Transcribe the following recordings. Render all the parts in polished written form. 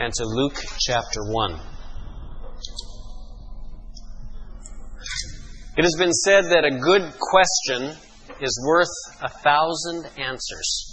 and to Luke chapter 1. It has been said that a good question is worth 1,000 answers.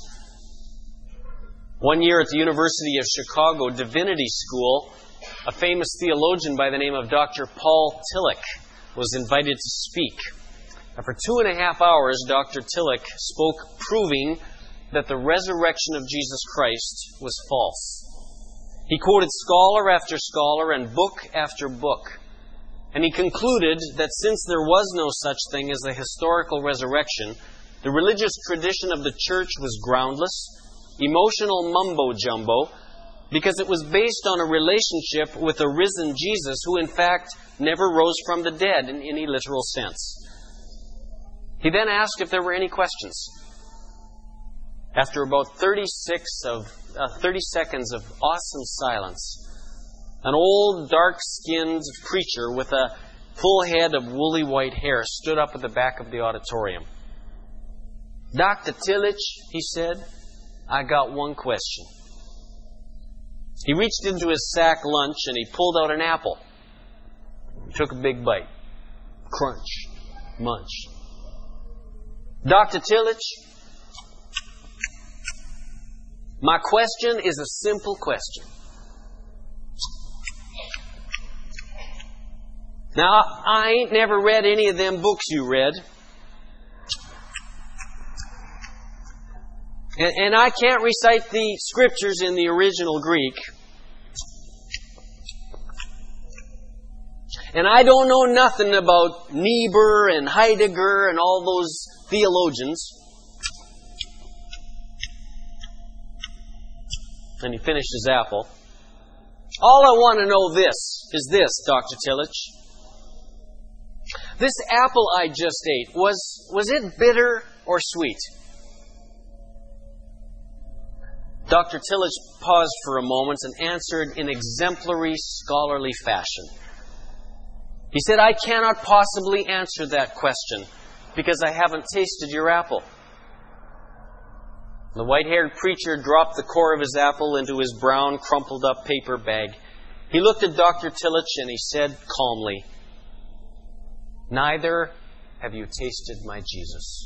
One year at the University of Chicago Divinity School, a famous theologian by the name of Dr. Paul Tillich was invited to speak. And for 2.5 hours, Dr. Tillich spoke proving that the resurrection of Jesus Christ was false. He quoted scholar after scholar and book after book. And he concluded that since there was no such thing as a historical resurrection, the religious tradition of the church was groundless, emotional mumbo-jumbo, because it was based on a relationship with a risen Jesus who in fact never rose from the dead in any literal sense. He then asked if there were any questions. After about 30 seconds of awesome silence, an old, dark-skinned preacher with a full head of woolly white hair stood up at the back of the auditorium. "Dr. Tillich," he said, "I got one question." He reached into his sack lunch and he pulled out an apple. He took a big bite. Crunch. Munch. "Dr. Tillich, my question is a simple question. Now, I ain't never read any of them books you read. And I can't recite the scriptures in the original Greek. And I don't know nothing about Niebuhr and Heidegger and all those theologians." And he finished his apple. "All I want to know is this, Dr. Tillich. This apple I just ate, was it bitter or sweet?" Dr. Tillich paused for a moment and answered in exemplary scholarly fashion. He said, "I cannot possibly answer that question because I haven't tasted your apple." The white-haired preacher dropped the core of his apple into his brown, crumpled-up paper bag. He looked at Dr. Tillich and he said calmly, "Neither have you tasted my Jesus."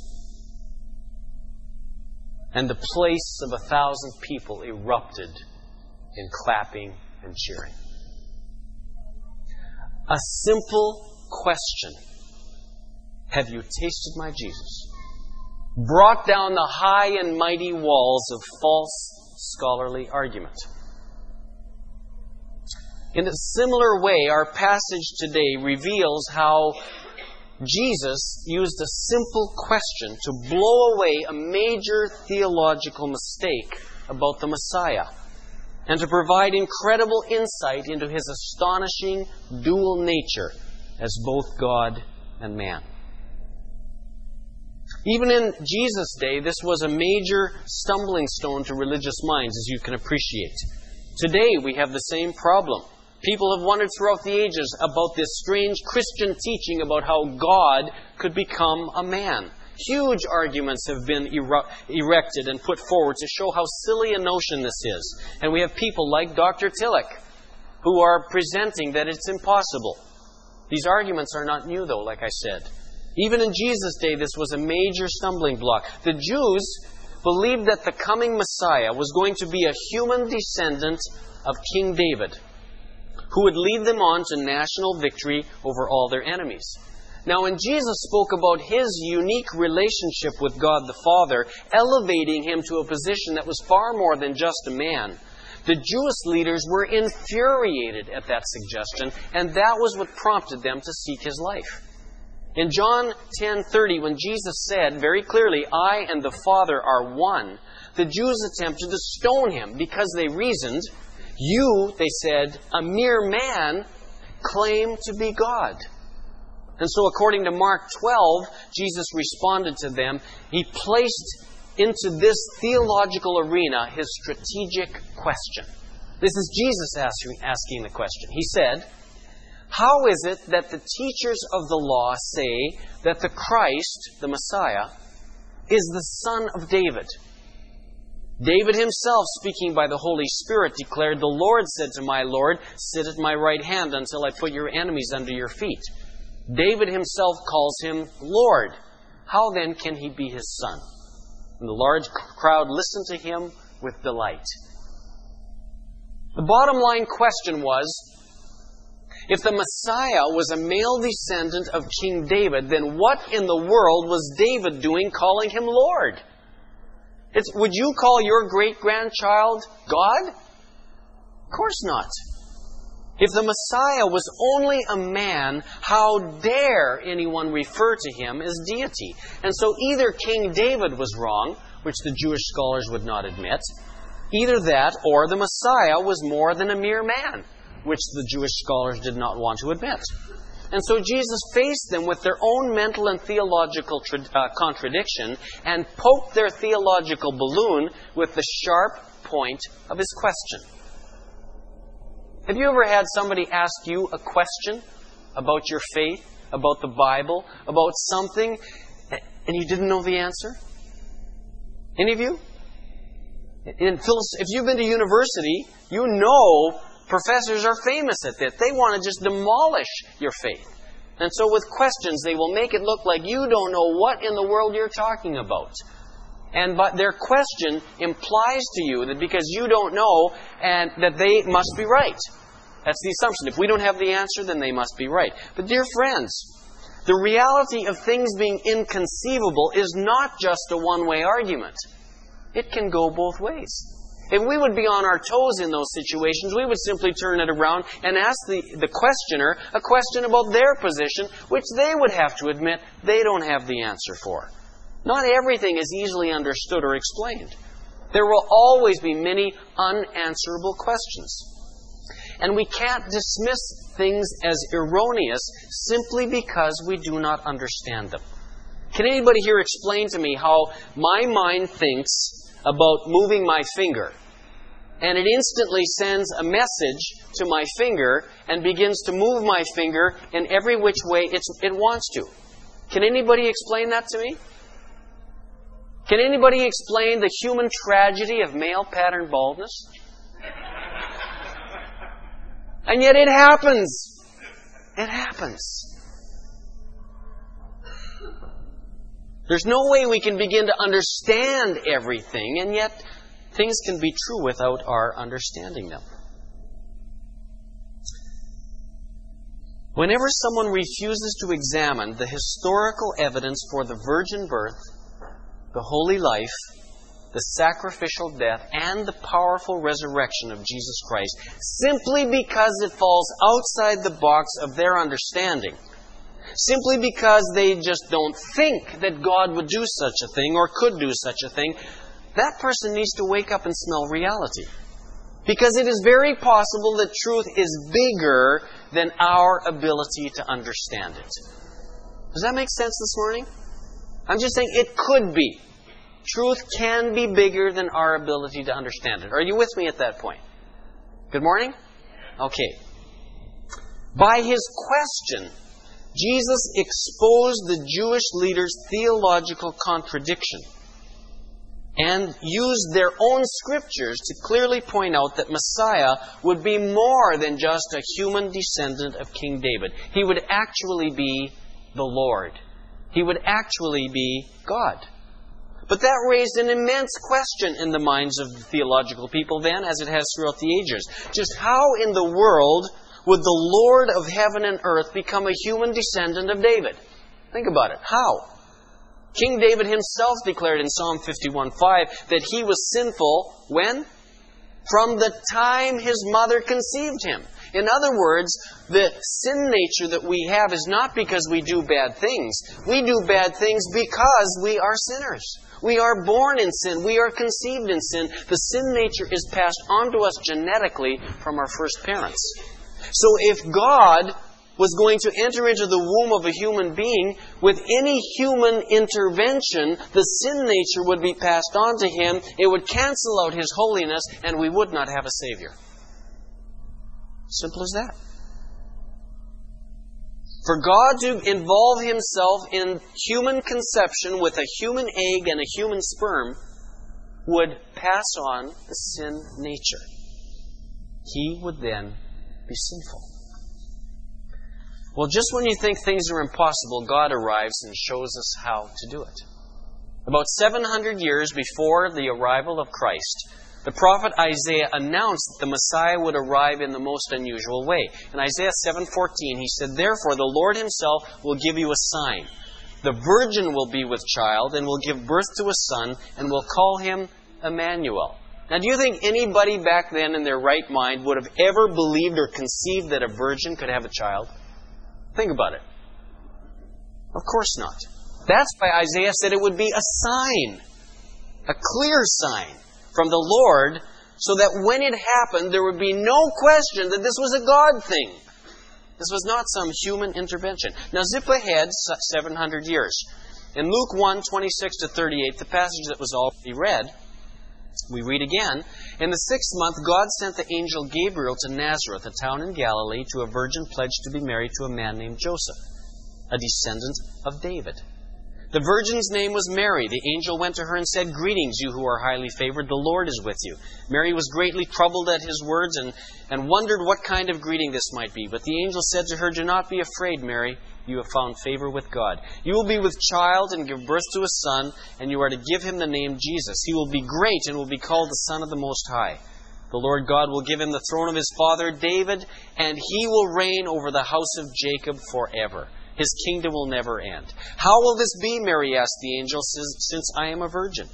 And the place of 1,000 people erupted in clapping and cheering. A simple question, "Have you tasted my Jesus?" brought down the high and mighty walls of false scholarly argument. In a similar way, our passage today reveals how Jesus used a simple question to blow away a major theological mistake about the Messiah and to provide incredible insight into His astonishing dual nature as both God and man. Even in Jesus' day, this was a major stumbling stone to religious minds, as you can appreciate. Today, we have the same problem. People have wondered throughout the ages about this strange Christian teaching about how God could become a man. Huge arguments have been erected and put forward to show how silly a notion this is. And we have people like Dr. Tillich who are presenting that it's impossible. These arguments are not new, though, like I said. Even in Jesus' day, this was a major stumbling block. The Jews believed that the coming Messiah was going to be a human descendant of King David, who would lead them on to national victory over all their enemies. Now, when Jesus spoke about His unique relationship with God the Father, elevating Him to a position that was far more than just a man, the Jewish leaders were infuriated at that suggestion, and that was what prompted them to seek His life. In John 10:30, when Jesus said very clearly, "I and the Father are one," the Jews attempted to stone Him because they reasoned, "You," they said, "a mere man, claim to be God." And so according to Mark 12, Jesus responded to them. He placed into this theological arena His strategic question. This is Jesus asking the question. He said, "How is it that the teachers of the law say that the Christ, the Messiah, is the son of David? David himself, speaking by the Holy Spirit, declared, "The Lord said to my Lord, sit at my right hand until I put your enemies under your feet." David himself calls him Lord. How then can he be his son? And the large crowd listened to him with delight. The bottom line question was, if the Messiah was a male descendant of King David, then what in the world was David doing calling him Lord? Would you call your great-grandchild God? Of course not. If the Messiah was only a man, how dare anyone refer to him as deity? And so either King David was wrong, which the Jewish scholars would not admit, either that or the Messiah was more than a mere man, which the Jewish scholars did not want to admit. And so Jesus faced them with their own mental and theological contradiction and poked their theological balloon with the sharp point of his question. Have you ever had somebody ask you a question about your faith, about the Bible, about something, and you didn't know the answer? Any of you? If you've been to university, you know professors are famous at this. They want to just demolish your faith. And so with questions, they will make it look like you don't know what in the world you're talking about. But their question implies to you that because you don't know, and that they must be right. That's the assumption. If we don't have the answer, then they must be right. But dear friends, the reality of things being inconceivable is not just a one-way argument. It can go both ways. If we would be on our toes in those situations, we would simply turn it around and ask the questioner a question about their position, which they would have to admit they don't have the answer for. Not everything is easily understood or explained. There will always be many unanswerable questions. And we can't dismiss things as erroneous simply because we do not understand them. Can anybody here explain to me how my mind thinks about moving my finger, and it instantly sends a message to my finger and begins to move my finger in every which way it wants to? Can anybody explain that to me? Can anybody explain the human tragedy of male pattern baldness? And yet it happens. It happens. There's no way we can begin to understand everything, and yet things can be true without our understanding them. Whenever someone refuses to examine the historical evidence for the virgin birth, the holy life, the sacrificial death, and the powerful resurrection of Jesus Christ, simply because it falls outside the box of their understanding, simply because they just don't think that God would do such a thing or could do such a thing, that person needs to wake up and smell reality. Because it is very possible that truth is bigger than our ability to understand it. Does that make sense this morning? I'm just saying it could be. Truth can be bigger than our ability to understand it. Are you with me at that point? Good morning? Okay. By his question, Jesus exposed the Jewish leaders' theological contradiction and used their own scriptures to clearly point out that Messiah would be more than just a human descendant of King David. He would actually be the Lord. He would actually be God. But that raised an immense question in the minds of the theological people then, as it has throughout the ages. Just how in the world would the Lord of heaven and earth become a human descendant of David? Think about it. How? King David himself declared in Psalm 51:5 that he was sinful when? From the time his mother conceived him. In other words, the sin nature that we have is not because we do bad things. We do bad things because we are sinners. We are born in sin. We are conceived in sin. The sin nature is passed on to us genetically from our first parents. So if God was going to enter into the womb of a human being, with any human intervention, the sin nature would be passed on to him. It would cancel out his holiness, and we would not have a Savior. Simple as that. For God to involve himself in human conception with a human egg and a human sperm would pass on the sin nature. He would then be sinful. Well, just when you think things are impossible, God arrives and shows us how to do it. About 700 years before the arrival of Christ, the prophet Isaiah announced that the Messiah would arrive in the most unusual way. In Isaiah 7:14, he said, "Therefore the Lord himself will give you a sign. The virgin will be with child and will give birth to a son and will call him Emmanuel." Now, do you think anybody back then in their right mind would have ever believed or conceived that a virgin could have a child? Think about it. Of course not. That's why Isaiah said it would be a sign, a clear sign from the Lord, so that when it happened, there would be no question that this was a God thing. This was not some human intervention. Now, zip ahead 700 years. In Luke 1:26-38, the passage that was already read, we read again, "In the 6th month, God sent the angel Gabriel to Nazareth, a town in Galilee, to a virgin pledged to be married to a man named Joseph, a descendant of David. The virgin's name was Mary. The angel went to her and said, 'Greetings, you who are highly favored. The Lord is with you.' Mary was greatly troubled at his words and wondered what kind of greeting this might be. But the angel said to her, 'Do not be afraid, Mary. You have found favor with God. You will be with child and give birth to a son, and you are to give him the name Jesus. He will be great and will be called the Son of the Most High. The Lord God will give him the throne of his father David, and he will reign over the house of Jacob forever. His kingdom will never end.' 'How will this be?' Mary asked the angel, 'since I am a virgin?'"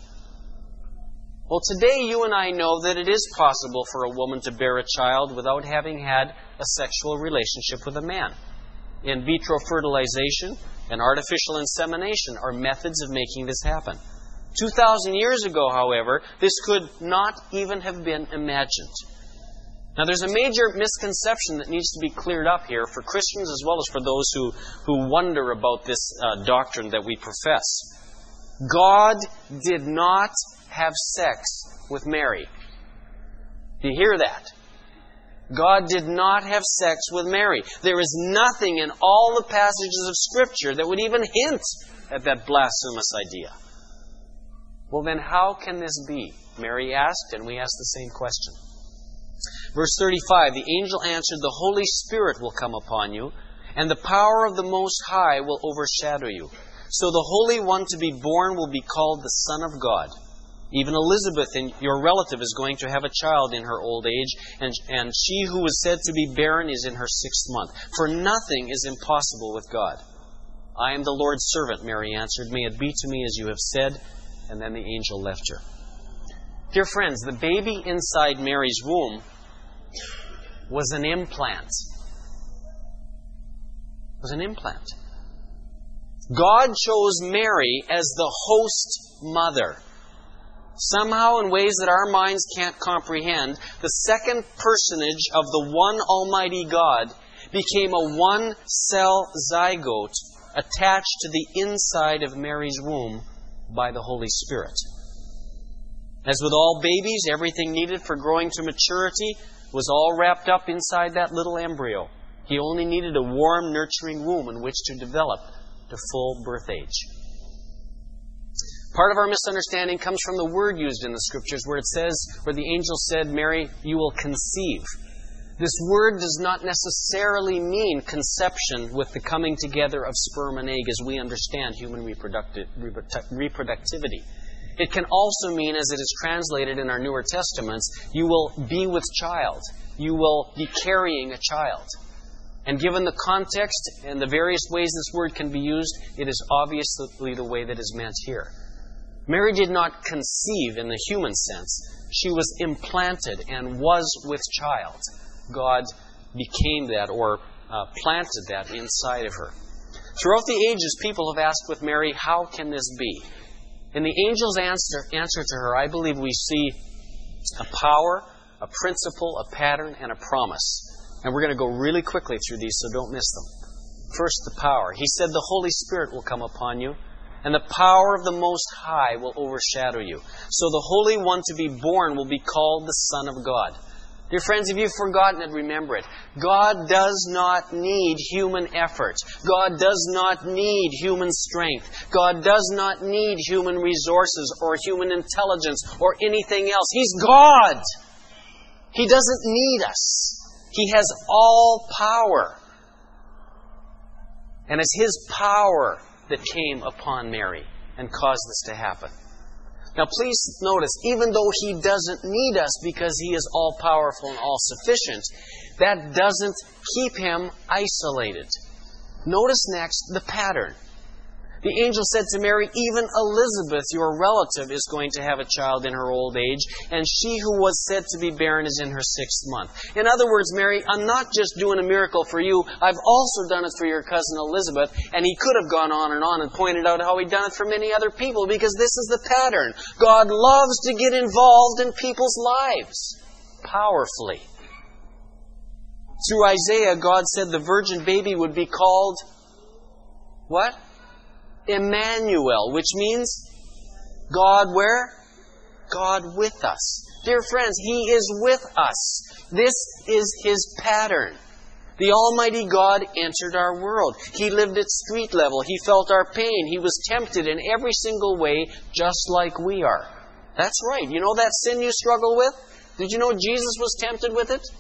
Well, today you and I know that it is possible for a woman to bear a child without having had a sexual relationship with a man. In vitro fertilization and artificial insemination are methods of making this happen. 2,000 years ago, however, this could not even have been imagined. Now, there's a major misconception that needs to be cleared up here for Christians as well as for those who wonder about this doctrine that we profess. God did not have sex with Mary. Do you hear that? God did not have sex with Mary. There is nothing in all the passages of Scripture that would even hint at that blasphemous idea. Well, then how can this be? Mary asked, and we ask the same question. Verse 35, "The angel answered, 'The Holy Spirit will come upon you, and the power of the Most High will overshadow you. So the Holy One to be born will be called the Son of God. Even Elizabeth, your relative, is going to have a child in her old age, and she who was said to be barren is in her 6th month. For nothing is impossible with God.' 'I am the Lord's servant,' Mary answered. 'May it be to me as you have said.' And then the angel left her." Dear friends, the baby inside Mary's womb was an implant. It was an implant. God chose Mary as the host mother. Somehow, in ways that our minds can't comprehend, the second personage of the one Almighty God became a one-cell zygote attached to the inside of Mary's womb by the Holy Spirit. As with all babies, everything needed for growing to maturity was all wrapped up inside that little embryo. He only needed a warm, nurturing womb in which to develop to full birth age. Part of our misunderstanding comes from the word used in the Scriptures where the angel said, "Mary, you will conceive." This word does not necessarily mean conception with the coming together of sperm and egg as we understand human reproductivity. It can also mean, as it is translated in our newer testaments, you will be with child. You will be carrying a child. And given the context and the various ways this word can be used, it is obviously the way that is meant here. Mary did not conceive in the human sense. She was implanted and was with child. God became that or planted that inside of her. Throughout the ages, people have asked with Mary, how can this be? In the angel's answer to her, I believe we see a power, a principle, a pattern, and a promise. And we're going to go really quickly through these, so don't miss them. First, the power. He said, "The Holy Spirit will come upon you, and the power of the Most High will overshadow you. So the Holy One to be born will be called the Son of God." Dear friends, if you've forgotten it, remember it. God does not need human effort. God does not need human strength. God does not need human resources or human intelligence or anything else. He's God. He doesn't need us. He has all power. And it's His power that came upon Mary and caused this to happen. Now please notice, even though He doesn't need us because He is all-powerful and all-sufficient, that doesn't keep Him isolated. Notice next the pattern. The angel said to Mary, even Elizabeth, your relative, is going to have a child in her old age, and she who was said to be barren is in her 6th month. In other words, Mary, I'm not just doing a miracle for you, I've also done it for your cousin Elizabeth. And he could have gone on and pointed out how he'd done it for many other people, because this is the pattern. God loves to get involved in people's lives powerfully. Through Isaiah, God said the virgin baby would be called what? Emmanuel, which means God where? God with us. Dear friends, He is with us. This is His pattern. The Almighty God entered our world. He lived at street level. He felt our pain. He was tempted in every single way, just like we are. That's right. You know that sin you struggle with? Did you know Jesus was tempted with it?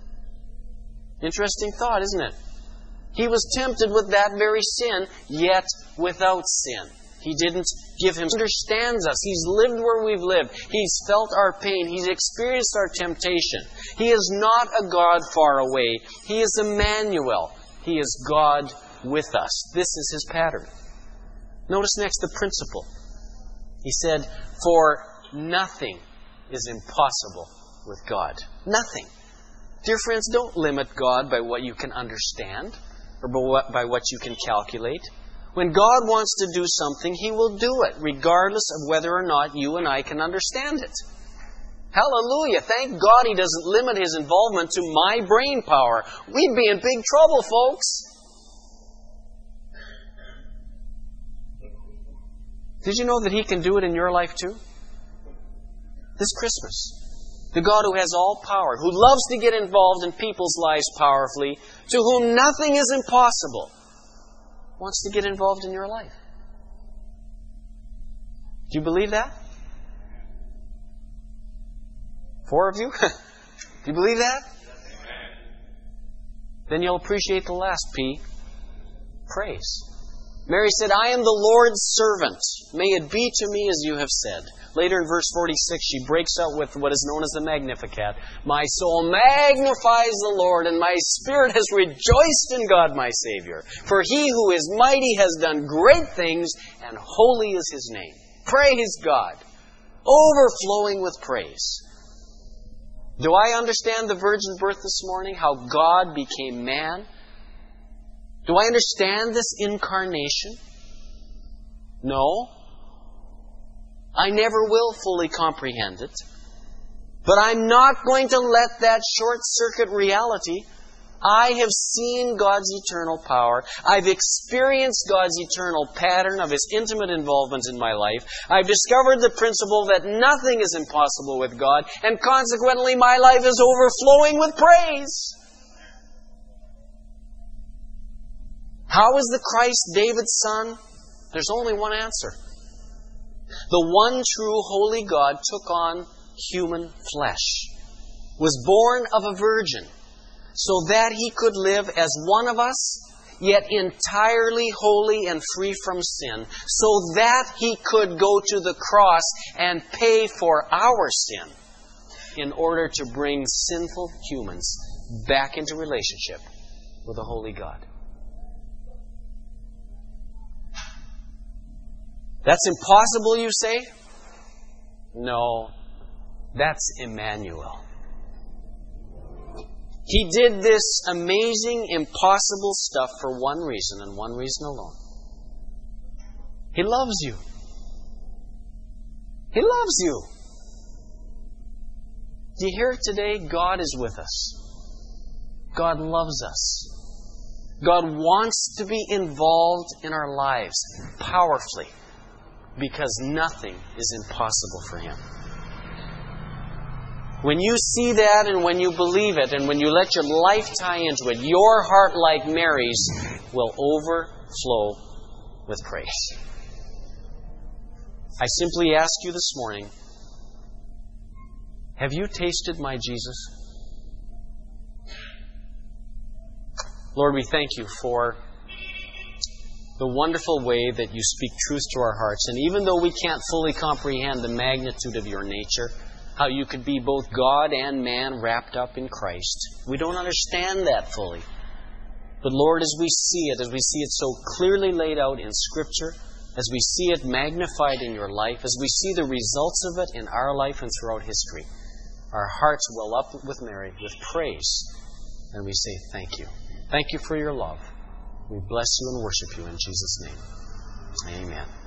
Interesting thought, isn't it? He was tempted with that very sin, yet without sin. He didn't give Him. He understands us. He's lived where we've lived. He's felt our pain. He's experienced our temptation. He is not a God far away. He is Emmanuel. He is God with us. This is His pattern. Notice next the principle. He said, for nothing is impossible with God. Nothing. Dear friends, don't limit God by what you can understand or by what you can calculate. When God wants to do something, He will do it, regardless of whether or not you and I can understand it. Hallelujah! Thank God He doesn't limit His involvement to my brain power. We'd be in big trouble, folks. Did you know that He can do it in your life too? This Christmas. The God who has all power, who loves to get involved in people's lives powerfully, to whom nothing is impossible, wants to get involved in your life. Do you believe that? 4 of you? Do you believe that? Then you'll appreciate the last P. Praise. Mary said, I am the Lord's servant. May it be to me as you have said. Later in verse 46, she breaks out with what is known as the Magnificat. My soul magnifies the Lord, and my spirit has rejoiced in God my Savior. For He who is mighty has done great things, and holy is His name. Praise God. Overflowing with praise. Do I understand the virgin birth this morning? How God became man? Do I understand this incarnation? No. I never will fully comprehend it. But I'm not going to let that short-circuit reality. I have seen God's eternal power. I've experienced God's eternal pattern of His intimate involvement in my life. I've discovered the principle that nothing is impossible with God, and consequently my life is overflowing with praise. How is the Christ David's son? There's only one answer. The one true holy God took on human flesh, was born of a virgin, so that He could live as one of us, yet entirely holy and free from sin, so that He could go to the cross and pay for our sin in order to bring sinful humans back into relationship with a holy God. That's impossible, you say? No, that's Emmanuel. He did this amazing, impossible stuff for one reason and one reason alone. He loves you. He loves you. Do you hear it today? God is with us. God loves us. God wants to be involved in our lives powerfully, because nothing is impossible for Him. When you see that and when you believe it and when you let your life tie into it, your heart, like Mary's, will overflow with praise. I simply ask you this morning, have you tasted my Jesus? Lord, we thank you for the wonderful way that you speak truth to our hearts. And even though we can't fully comprehend the magnitude of your nature, how you could be both God and man wrapped up in Christ, we don't understand that fully. But Lord, as we see it so clearly laid out in Scripture, as we see it magnified in your life, as we see the results of it in our life and throughout history, our hearts well up with Mary, with praise, and we say thank you. Thank you for your love. We bless you and worship you in Jesus' name. Amen.